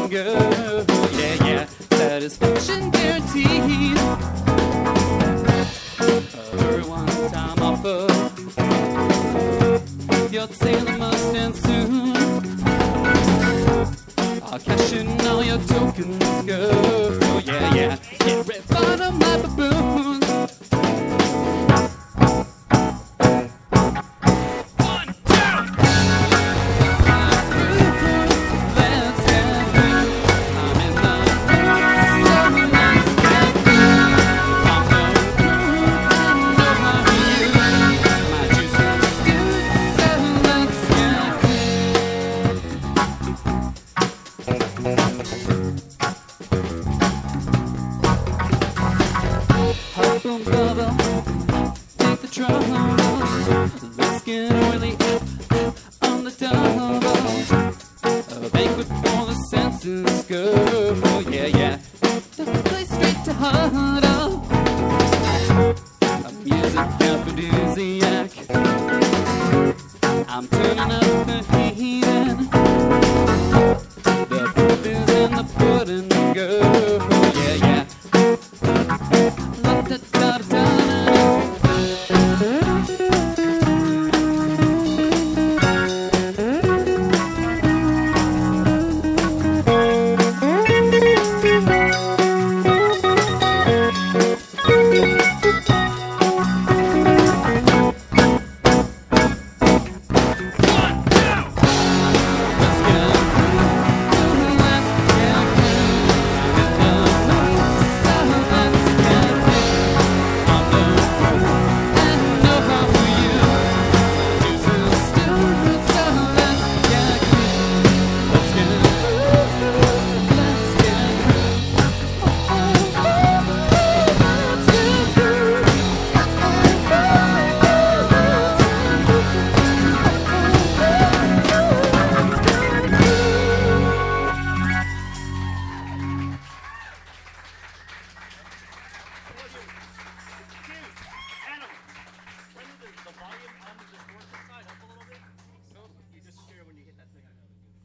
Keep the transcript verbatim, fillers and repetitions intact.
and go. Yeah, yeah, satisfaction guaranteed. Uh, one time offer, your sailor must end soon. I'll cash in all your tokens, go. Yeah, yeah, get rid of my baboons. Hop on, bubble, take the trouble. Let's get really up on the double. A banquet for the senses, go.